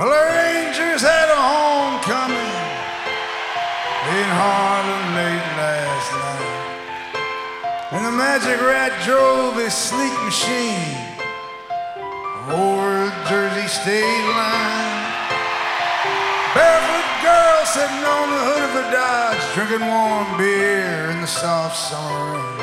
Well, the Rangers had a homecoming in Harlem late last night, and the Magic Rat drove his sleek machine over the Jersey state line. Barefoot girl sitting on the hood of a Dodge, drinking warm beer in the soft summer rain.